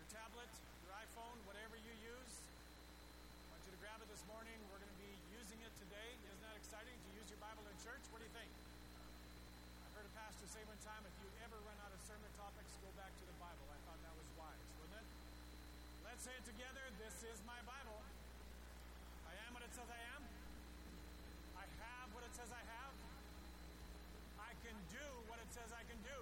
tablet, your iPhone, whatever you use. I want you to grab it this morning. We're going to be using it today. Isn't that exciting to use your Bible in church? What do you think? I heard a pastor say one time, if you ever run out of sermon topics, go back to the Bible. I thought that was wise, wasn't it? Let's say it together. This is my Bible. I am what it says I am. I have what it says I have. I can do what it says I can do.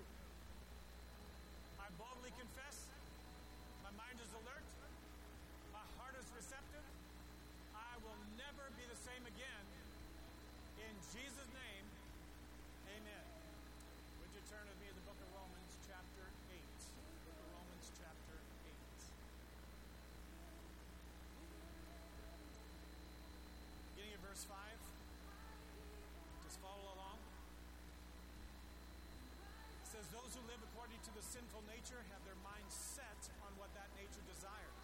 I boldly confess. My mind is alert. My heart is receptive. I will never be the same again. In Jesus' name, amen. Would you turn with me to the book of Romans, chapter 8. Book of Romans, chapter 8. Beginning at verse 5. Just follow along. It says, those who live according to the sinful nature have their mind set on what that nature desires.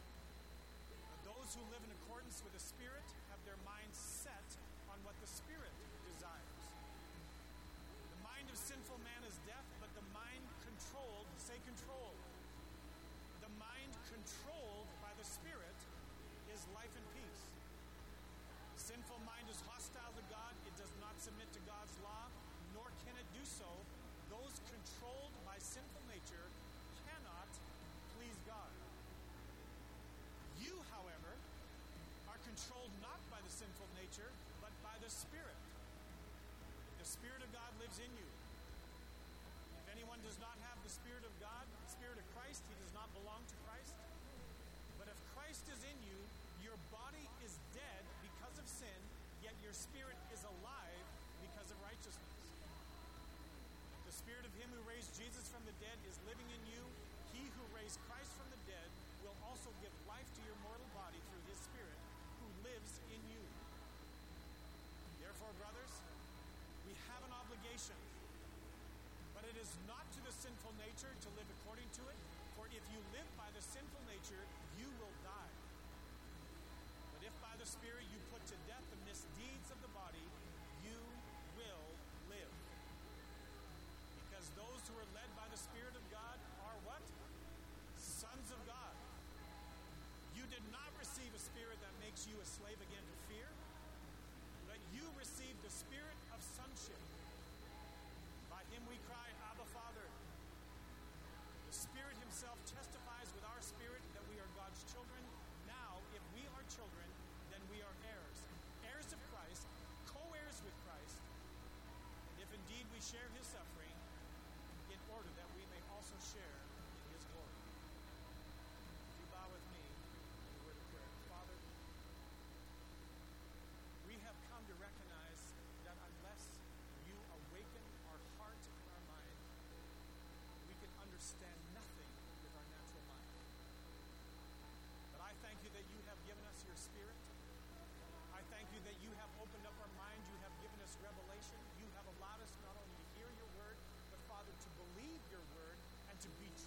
But those who live in accordance with the Spirit have their mind set on what the Spirit desires. The mind of sinful man is death, but the mind controlled, say controlled. The mind controlled by the Spirit is life and peace. The sinful mind is hostile to God. It does not submit to God's law, nor can it do so. Those controlled by sinful nature cannot please God. You, however, are controlled not by the sinful nature, but by the Spirit. The Spirit of God lives in you. If anyone does not have the Spirit of God, the Spirit of Christ, he does not belong to Christ. But if Christ is in you, your body is dead because of sin, yet your spirit is alive because of righteousness. The Spirit of him who raised Jesus from the dead is living in you. He who raised Christ from the dead will also give life to your mortal body through his Spirit who lives in you. Therefore, brothers, we have an obligation, but it is not to the sinful nature to live according to it, for if you live by the sinful nature, you will die. But if by the Spirit you put to death the misdeeds of the body, you will live. Because those who are led by the Spirit of God are what? Sons of God. You did not receive a spirit that makes you a slave again to fear, but you received the spirit of sonship. By him we cry, Abba, Father. The Spirit himself testifies with our spirit that we are God's children. Now, if we are children, then we are heirs. Heirs of Christ, co-heirs with Christ. And if indeed we share his suffering, in order that we may also share in his glory. Would you bow with me in the word of prayer? Father, we have come to recognize that unless you awaken our heart and our mind, we can understand nothing with our natural mind. But I thank you that you have given us your Spirit. I thank you that you have opened up our mind. You have given us revelation. You have allowed us not only to hear your word, but Father, to believe your word and to be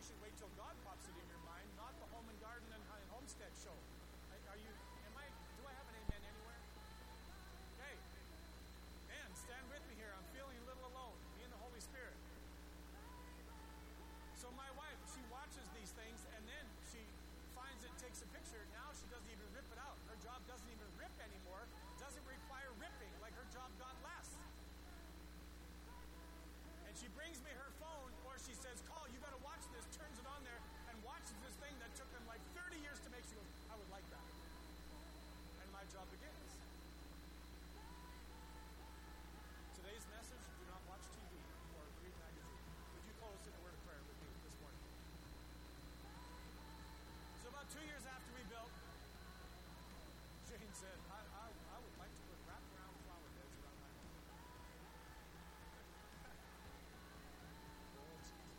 should wait till God pops it in your mind, not the Home and Garden and Homestead show. Do I have an amen anywhere? Okay. Man, stand with me here. I'm feeling a little alone. Me and the Holy Spirit. So my wife, she watches these things and then she finds it, takes a picture. Now she doesn't even rip it out. Her job doesn't even rip anymore. Doesn't require ripping like her job got less. And she brings me her phone, or she says, "Call, you got to watch this." Turns it on there and watches this thing that took them like 30 years to make. She goes, "I would like that." And my job begins. Today's message: do not watch TV or read magazine. Would you close in a word of prayer with me this morning? So about 2 years after we built, Jane said, I would like to put wraparound flower beds around my home. Oh, Jesus.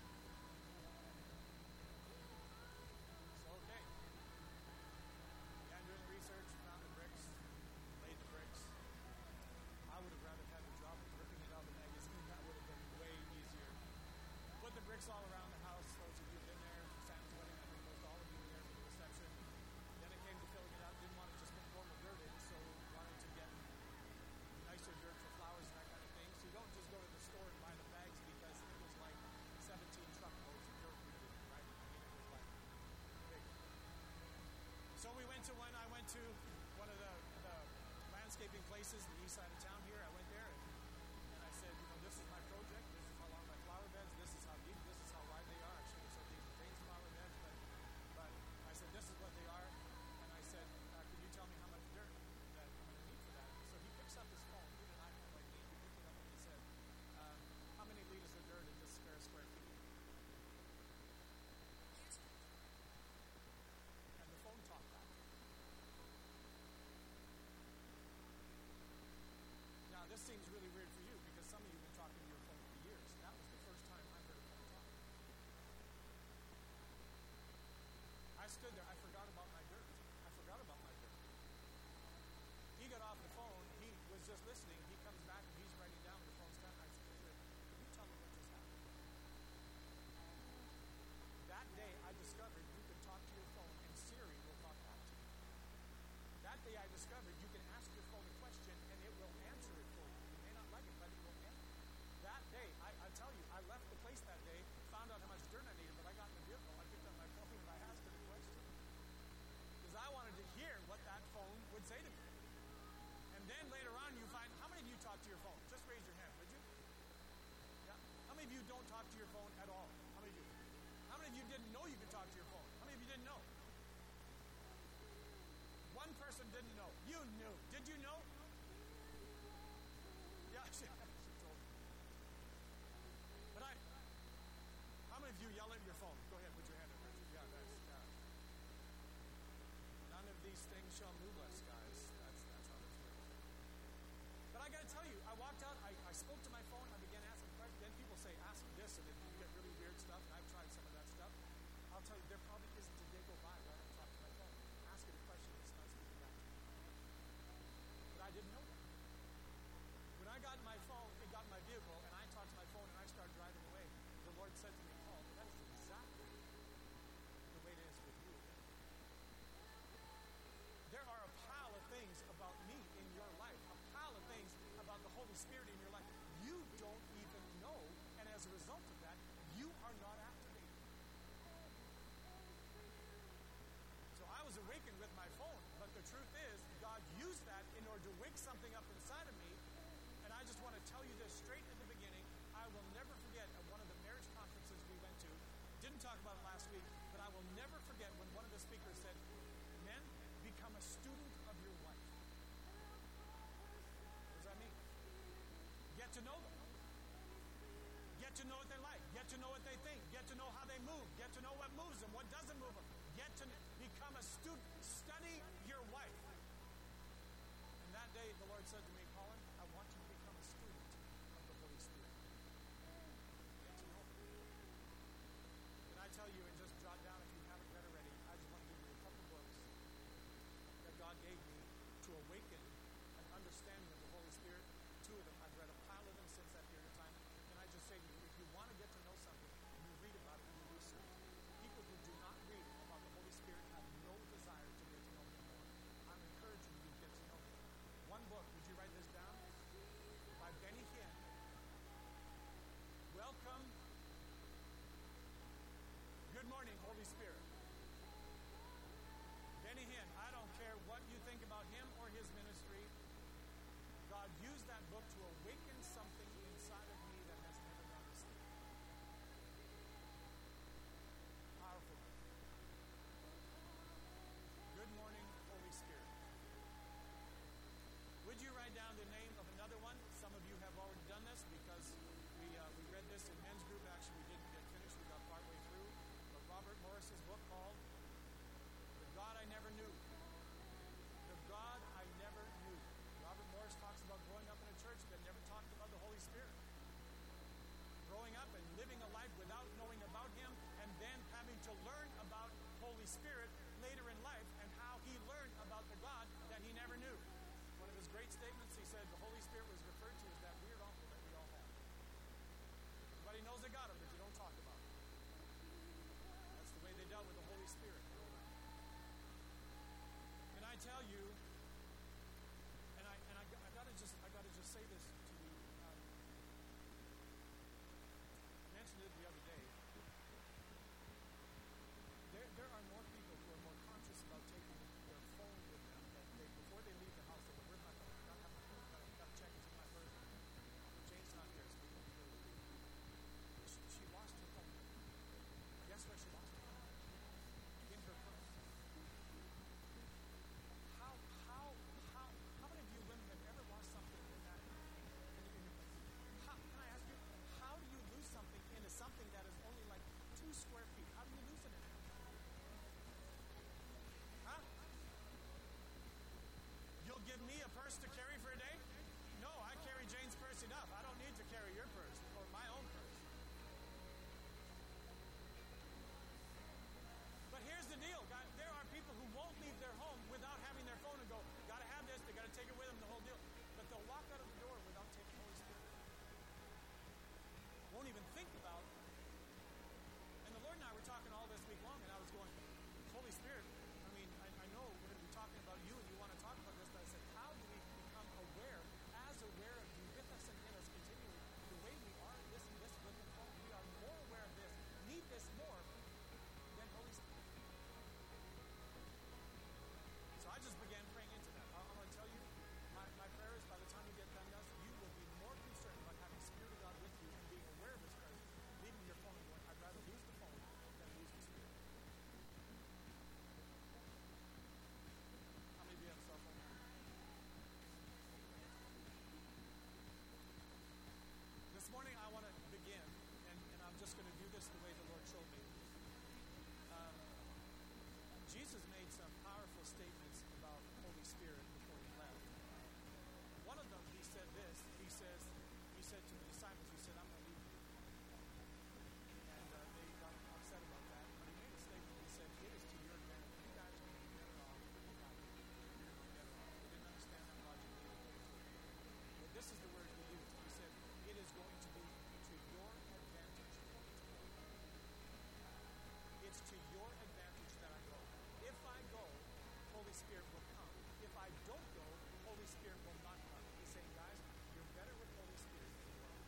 So, okay. Began doing research, found the bricks, laid the bricks. I would have rather had the job of ripping it out of the magazine. That would have been way easier. Put the bricks all around the house. Those of you who've been there, Sam's wedding, I think most all of you were there for the reception. Then it came to filling it out. Didn't want to just put normal dirt in, so wanted to get nicer dirt for flowers and that kind of thing. So you don't just go to the store and buy the bags because it was like 17 truckloads of dirt we did, right? I mean, it was like big. So I went to one of the landscaping places, the east side of town here. I went there and I said, this is my project. This is how long my flower beds. This is how deep. This is how wide they are. I should have said these are raised flower beds, but I said, this is what they are. And I said, can you tell me how much dirt that I'm going to need for that? So he picks up his phone, he's an iPhone like me. He picked it up and he said, how many liters of dirt in this square feet? And the phone talked back. Now, this seems really weird for you because some of you have been talking to your phone for years. That was the first time I heard a phone talk. I stood there. I forgot about my dirt. He got off the phone. He was just listening. He comes back and he's writing down the phone's time. I said, can you tell me what just happened? That day, I discovered you can talk to your phone and Siri will talk back to you. That day, I discovered you can ask your phone a question and it will answer it for you. You may not like it, but it will answer. That day, I tell you, I left the place that day, found out how much dirt I needed, but I got in the vehicle. I picked up my phone and I asked it a question. Because I wanted to hear what that phone would say to me. And then later on, you find, how many of you talk to your phone? Just raise your hand, would you? Yeah. How many of you don't talk to your phone at all? How many of you? How many of you didn't know you could talk to your phone? How many of you didn't know? One person didn't know. You knew. Did you know? Yeah, she told me. But how many of you yell at your phone? Go ahead, put your hand up. Yeah, yeah. None of these things shall move us, guys. That's how this works. But I got to tell you, I walked out, I spoke to my phone, I began asking questions. Then people say, ask this, and then you get really weird stuff, and I've tried some of that stuff. I'll tell you, there probably isn't a day go by where I don't talk to my phone. Ask it a question, it's not speaking back to me. But I didn't know that. When I got in my phone, it got in my vehicle, and I talked to my phone, and I started driving away, the Lord said to me, Paul, that is exactly the way it is with you. There are a pile of things about me in your life, a pile of things about the Holy Spirit in your life. You don't even know, and as a result of that, you are not activated. So I was awakened with my phone, but the truth is, God used that in order to wake something up inside of me, and I just want to tell you this straight at the beginning. I will never forget at one of the marriage conferences we went to, didn't talk about it last week, but I will never forget when one of the speakers said, men, become a student of your wife. What does that mean? Get to know them. Get to know what they're like. Get to know what they think. Get to know how they move. Get to know what moves them, what doesn't move them. Get to become a student. Study your wife. And that day, the Lord said to me, Colin, I want you to become a student of the Holy Spirit. Get to know them. Can I tell you, and just jot down if you haven't read already, I just want to give you a couple books that God gave me to awaken an understanding of the Holy Spirit. Two of them. I've read a pile of them since that period of time. Can I just say to you, if you want to get to know something, you read about it and you research. Holy Spirit later in life and how he learned about the God that he never knew. One of his great statements, he said, the Holy Spirit was referred to as that weird uncle that we all have. Everybody knows they got him, but you don't talk about him. That's the way they dealt with the Holy Spirit. And I tell you, and I gotta just say this to you. I mentioned it the other day. There are more people who are more conscious about taking their phone with them. That before they leave the house, they go, "Where's my phone? I gotta have my phone. Gotta check it's in my purse." Jane's not there, so we won't go with you. She lost her phone. Guess where she lost her phone? In her purse. How many of you women have ever lost something in that? Can I ask you, how do you lose something into something that is only like 2 square feet? How do you lose it in it? Huh? You'll give me a purse to carry for a day? No, I carry Jane's purse enough. I don't need to carry your purse or my own purse. But here's the deal, guys. There are people who won't leave their home without having their phone and go, gotta have this, they gotta take it with them, the whole deal. But they'll walk out of the door without taking Holy Spirit. Won't even think about. And the Lord and I were talking all this week long, and I was going, Holy Spirit, I mean, I know we're going to be talking about you, and you want to talk about this, but I said, how do we become aware of you with us and in us continually, the way we are, this and this with the phone. We are more aware of this, need this more than Holy Spirit. So I just began praying into that. I'm going to tell you, my prayer is by the time you get done with us, you will be more concerned about having the Spirit of God with you and being aware of His presence, leaving your phone and going, I'd rather lose the phone than lose the Spirit. How many of you have a cell phone? This morning I want to begin, and I'm just going to do this the way the Lord showed me. Jesus made some powerful statements about Holy Spirit before he left. One of them, he said this. He said to the disciples, he said, I'm going to leave you. And they got upset about that. But he made a statement. He said, it is to your advantage. You guys are going to be better off without me. You're going to be better off. They didn't understand that logically. But this is the word he used. He said, it is going to be to your advantage to go. It's to your advantage that I go. If I go, Holy Spirit will come. If I don't go, Holy Spirit will not come. He's saying, guys, you're better with Holy Spirit than you are.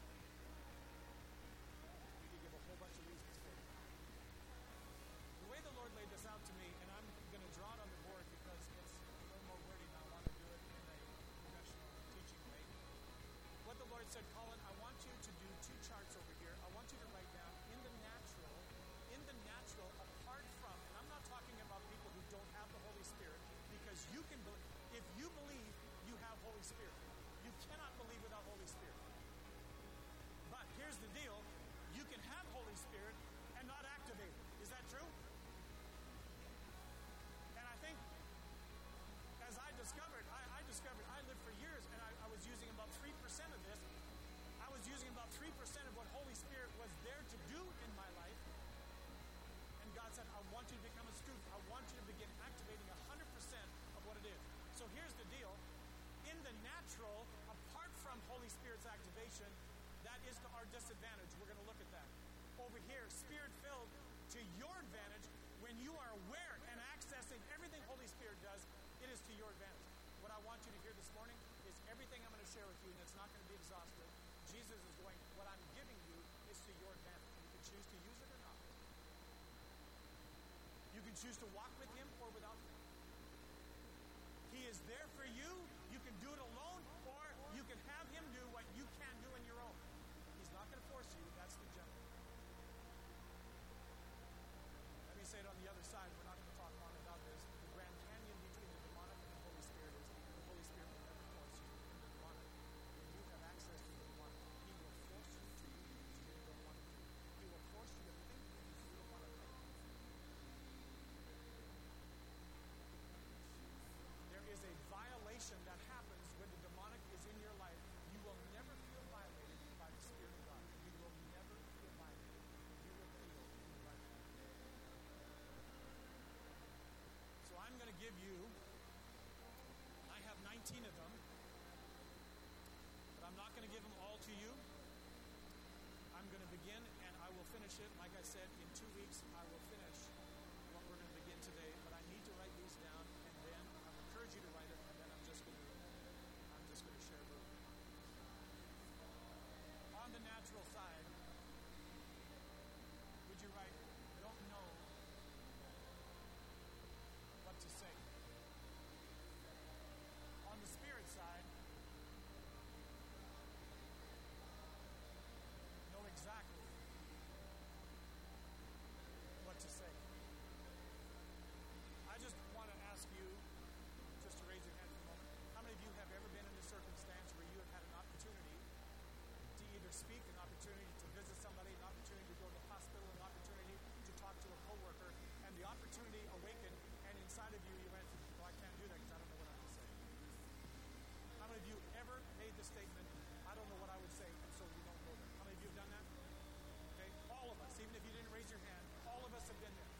We could give a whole bunch of reasons for it. The way the Lord laid this out to me, and I'm going to draw it on the board because it's a little more wordy and I want to do it in a professional teaching way. What the Lord said, Colin, I want you to do 2 charts over here. I want you to write down in the natural, apart from, and I'm not talking about people who don't have the Holy Spirit, because you can believe, if you believe, you have Holy Spirit. You cannot believe without Holy Spirit. But here's the deal, you can have Holy Spirit and not activate it. Is that true? And I think, as I discovered, I lived for years, and I was using about 3% of this. I was using about 3% of what Holy Spirit was there to do in my life. And God said, I want you to become a student. I want you to begin activating 100% of what it is. So here's the deal. In the natural, apart from Holy Spirit's activation, that is to our disadvantage. We're going to look at that. Over here, Spirit-filled to your advantage, when you are aware and accessing everything Holy Spirit does, it is to your advantage. What I want you to hear this morning is everything I'm going to share with you, and it's not going to be exhaustive. Jesus is going, what I'm giving you is to your advantage. You can choose to use it or not. You can choose to walk with Him or without Him. He is there for you. You can do it alone, or you can have Him do what you can't do on your own. He's not going to force you. That's the general. Let me say it on the other side. We're not going to talk long about this. The Grand Canyon between the demonic and the Holy Spirit is the Holy Spirit will never force you in the demonic. When you have access to the demonic, He will force you to do things you don't want to do. He will force you to think things you don't want to think. There is a violation that happens when the finish it. Like I said, in 2 weeks I will finish what we're going to begin today, but I need to write these down, and then I'll encourage you to write it, and then I'm just going to share a little bit. On the natural side, would you write, I don't know what to say? On the spirit side, know exactly what to say. I just want to ask you, just to raise your hand for a moment, how many of you have ever been in a circumstance where you have had an opportunity to either speak, an opportunity to visit somebody, an opportunity to go to the hospital, an opportunity to talk to a coworker, and the opportunity awakened, and inside of you, you went, well, I can't do that because I don't know what I would say. How many of you ever made the statement, I don't know what I would say, and so you don't know that? How many of you have done that? Okay, all of us, even if you didn't raise your hand, all of us have been there.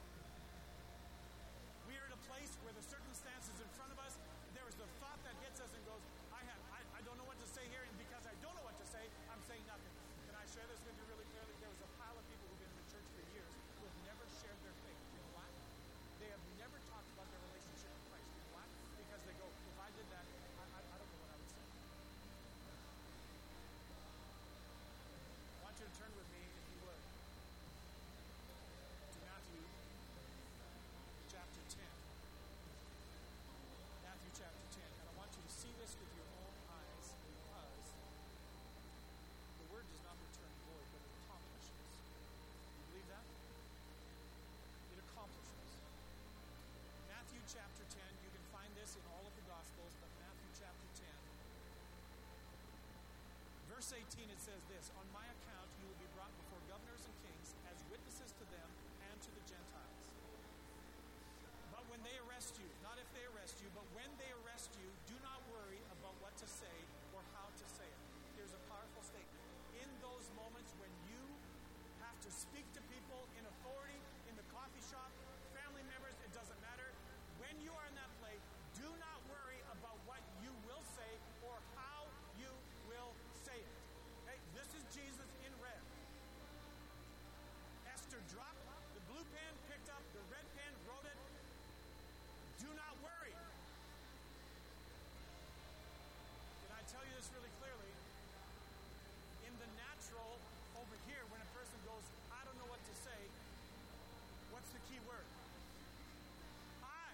We are at a place where the circumstances in front of us, there is the thought that hits us and goes, I don't know what to say here, and because I don't know what to say, I'm saying nothing. Can I share this with you really clearly? There was a pile of people who've been in the church for years who have never shared their faith. You know why? They have never talked about their relationship with Christ. You know why? Because they go, if I did that, I don't know what I would say. I want you to turn with me, if you would, to Matthew chapter 10. Matthew chapter 10. And I want you to see this with your own eyes, because the word does not return void, but it accomplishes. You believe that? It accomplishes. Matthew chapter 10, you can find this in all of the Gospels, but Matthew chapter 10. Verse 18, it says this, on my account you will be brought before governors and kings as witnesses to them and to the Gentiles. But when they arrest you, not if they arrest you, but when they arrest you, do not worry about what to say or how to say it. Here's a powerful statement. In those moments when you have to speak to people in authority, in the coffee shop, family members, it doesn't matter. When you are in that place, do not worry about what you will say or how you will say it. Okay? This is Jesus in red. Esther dropped the blue pen, picked up the red pen, wrote it. Do not worry. Can I tell you this really clearly? In the natural, over here, when a person goes, I don't know what to say, what's the key word? I.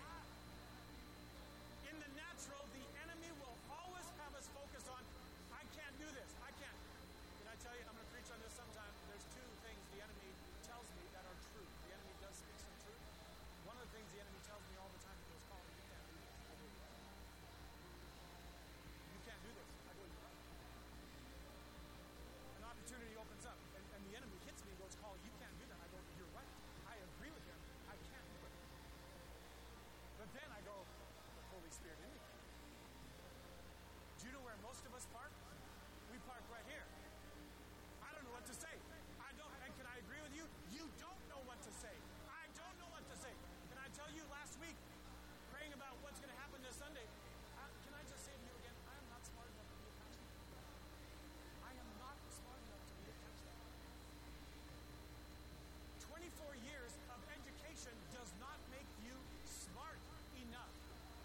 In the natural, the enemy will always have us focus on, I can't do this, I can't. Can I tell you, I'm going to preach on this sometime. There's two things the enemy tells me that are true. The enemy does speak some truth. One of the things the enemy tells me all the time, he goes, Colin, you can't do this. I go, you're right. You can't do this. I go, you're right. An opportunity opens up, and the enemy hits me and goes, Colin, you can't do that. I go, you're right. I agree with him. I can't do it. But then I go, the Holy Spirit in me can. Do you know where most of us park? We park right here. I don't know what to say. And can I agree with you? You don't know what to say. I don't know what to say. Can I tell you, last week, praying about what's going to happen this Sunday, can I just say to you again, I am not smart enough to be a pastor. I am not smart enough to be a pastor. 24 years of education does not make you smart enough.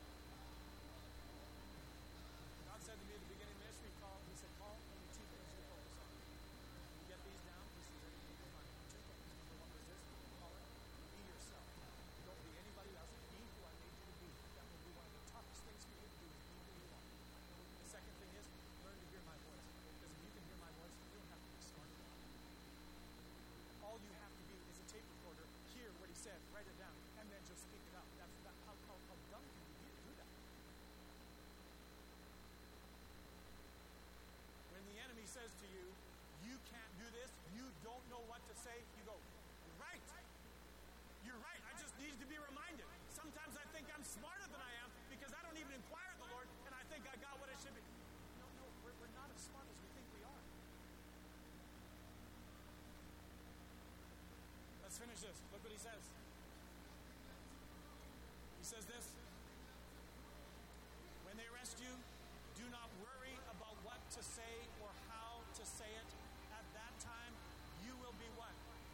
God said to me at the beginning of ministry, he said, Paul, only two things you focus on. You get these down, he says, everything will be fine. Two things. Number one is this, Paul, be yourself. Don't be anybody else. Be who I made you to be. That will be one of the toughest things for you to do, is be who you are. The second thing is, learn to hear my voice. Because if you can hear my voice, you don't have to be smart enough. All you have to be is a tape recorder, hear what he said, write it down, and then just speak it out. How dumb can you be to do that? When the enemy says to you, you can't do this, you don't know what to say, you go, right. You're right. I just need to be reminded. Sometimes I think I'm smarter than I am because I don't even inquire of the Lord, and I think I got what I should be. No, we're not as smart as we think we are. Let's finish this. Look what he says. He says this. When they arrest you, do not worry about what to say or how to say it. At that time, you will be what?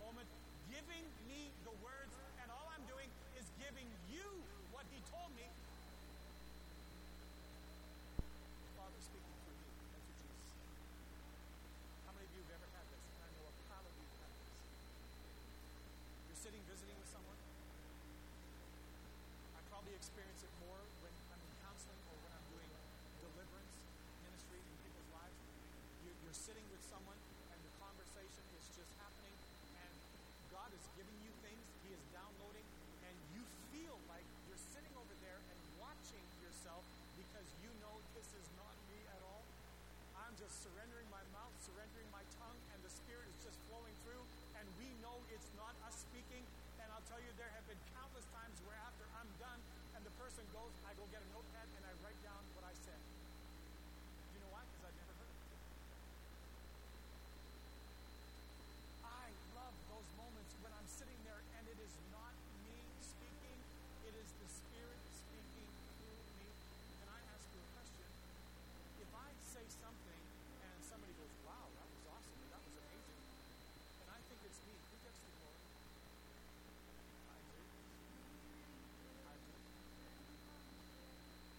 moment, giving me the words, and all I'm doing is giving you what he told me. The Father speaking through me. That's what Jesus said. How many of you have ever had this? And I know a pile of you have had this. You're sitting visiting with someone. I probably experience it more when I'm in counseling or when I'm doing deliverance ministry in people's lives. You're sitting with someone and the conversation is just happening and God is giving you things, he is downloading, and you feel like you're sitting over there and watching yourself because you know this is not me at all. I'm just surrendering my mouth, surrendering my tongue, and the Spirit is just flowing through, and we know it's not us speaking. And I'll tell you, there have been countless times where after I'm done and the person goes, I go get a notepad and I write down what I said. You know why? Because I've never heard it before. I love those moments when I'm sitting there and it is not me speaking, it is the Spirit speaking through me. Can I ask you a question? If I say something and somebody goes, wow, that was awesome, that was amazing, and I think it's me, who gets the glory? I do.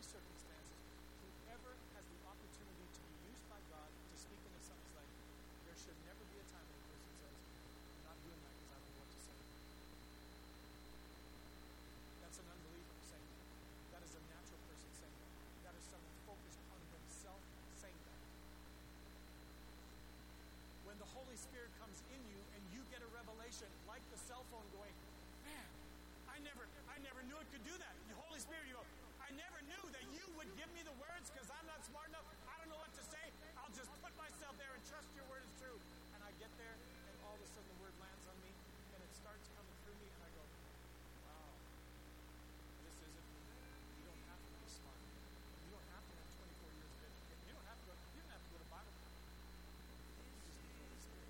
circumstances, whoever has the opportunity to be used by God to speak into somebody's life, there should never be a time when a person says, I'm not doing that because I don't know what to say. That's an unbeliever saying that. That is a natural person saying that. That is someone focused on themselves saying that. When the Holy Spirit comes in you and you get a revelation, like the cell phone going, man, I never knew it could do that. The Holy Spirit, you go, I never knew that you would give me the words because I'm not smart enough. I don't know what to say. I'll just put myself there and trust your word is true. And I get there and all of a sudden the word lands on me and it starts coming through me and I go, wow, this isn't me. You don't have to be smart. You don't have to have 24 years of education. You don't have to go to Bible college. You just need the Holy Spirit.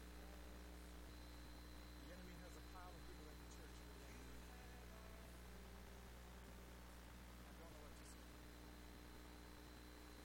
The enemy has a pile of people in the church who are like, I don't know what to say.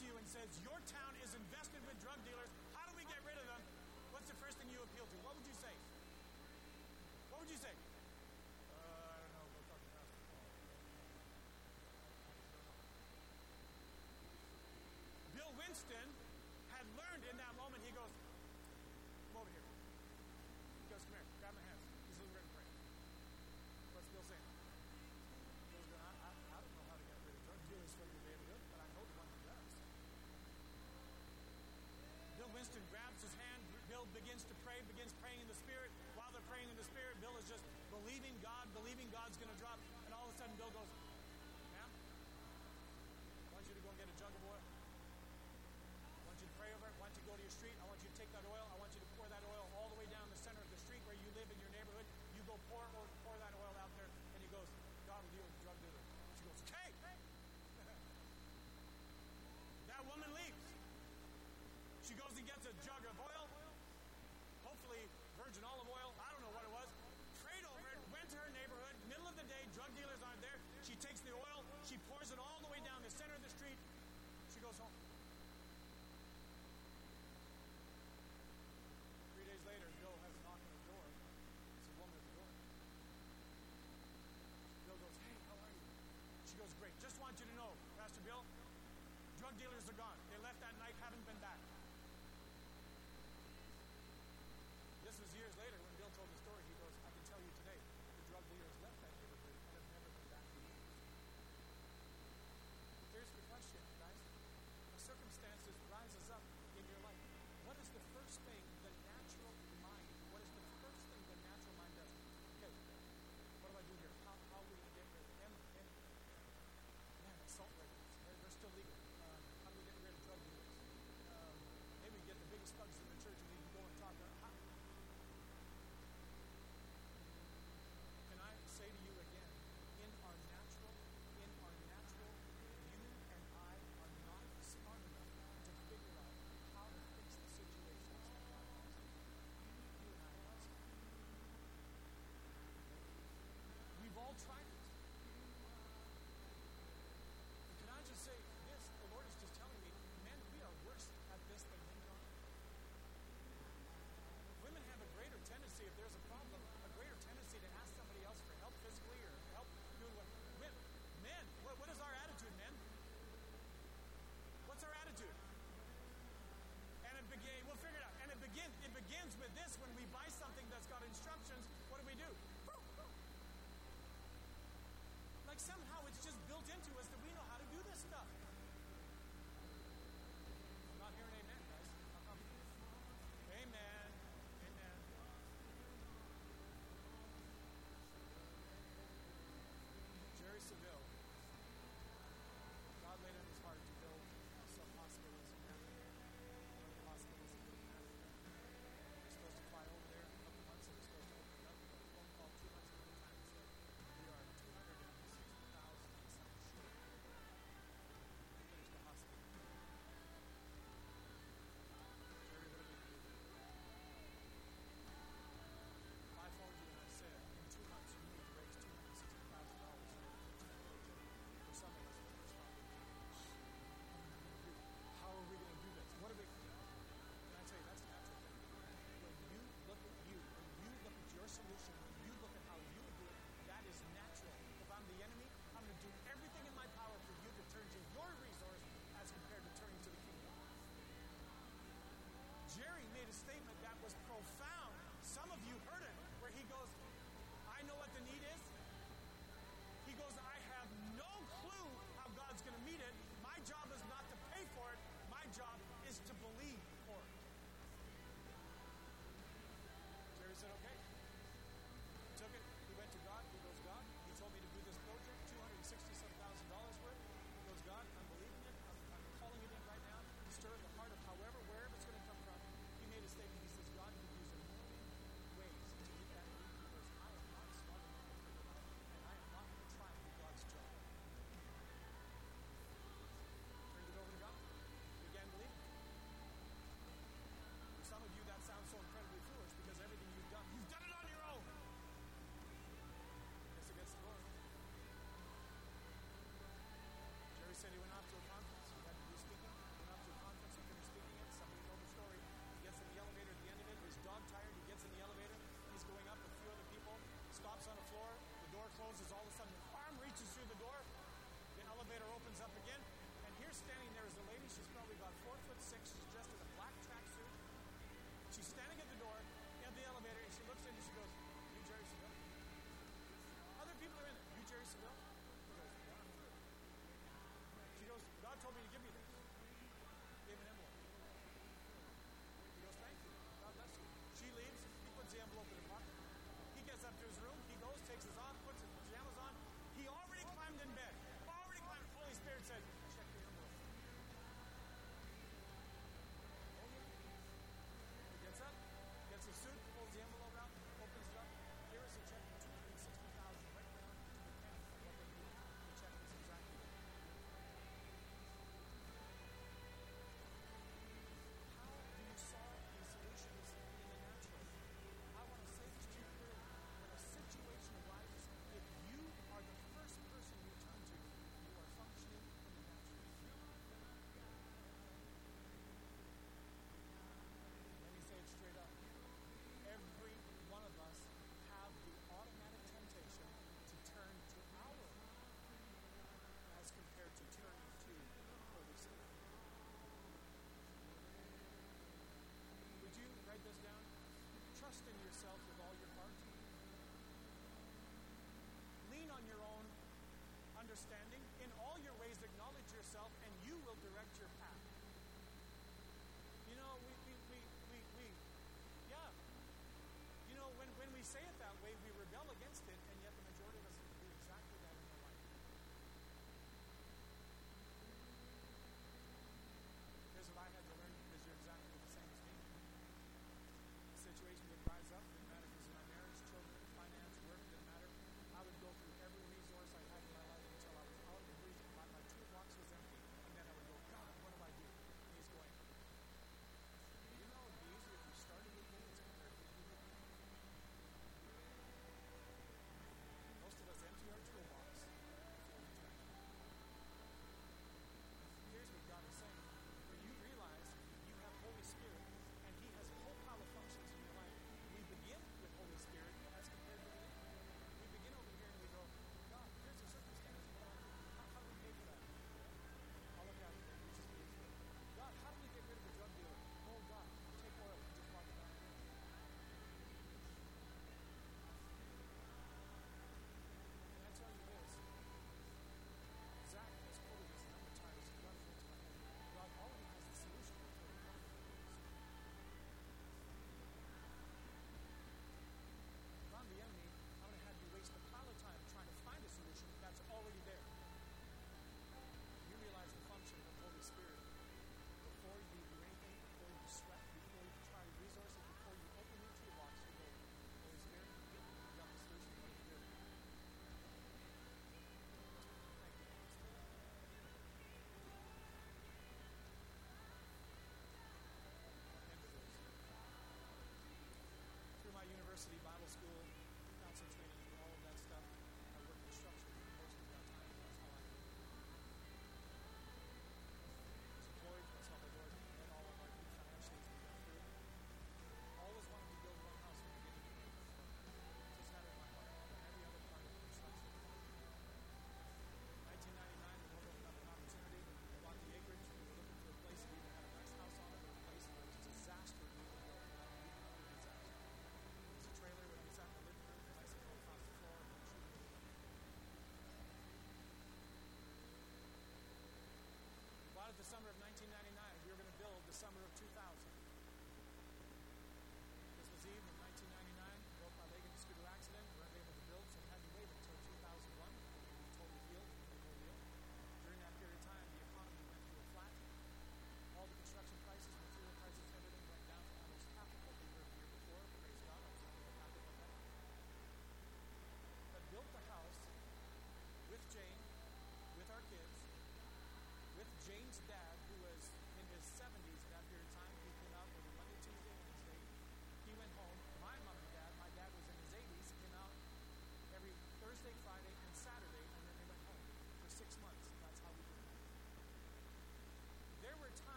to you and says, your town is infested with drug dealers, how do we get rid of them? What's the first thing you appeal to? What would you say? What would you say? I don't know. Go talk to Pastor Paul. Bill Winston had learned in that moment, he goes, come over here. He goes, come here, grab my hands. He's looking right in front. What's Bill saying? Bill's going, I don't know how to get rid of drug dealers from the neighborhood, but I know the one who does. Bill Winston grabs his hand. Bill begins to pray, begins praying in the Spirit. While they're praying in the Spirit, Bill is just believing God's going to drop. And all of a sudden, Bill goes, ma'am, I want you to go and get a jug of oil. I want you to pray over it. I want you to go to your street. I want you to take that oil. I want you to pour that oil all the way down the center of the street where you live in your neighborhood. You go pour that oil out there. And he goes, God will deal with the drug dealer. She goes, okay. That woman leaves. She goes and gets a jug of oil. Hopefully virgin olive oil. I don't know what it was. Prayed over it. Went to her neighborhood. Middle of the day. Drug dealers aren't there. She takes the oil. She pours it all the way down the center of the street. She goes home. 3 days later, Bill has a knock on the door. It's a woman at the door. Bill goes, hey, how are you? She goes, great. Just want you to know, Pastor Bill, drug dealers are gone. They left that night, haven't been back. This was years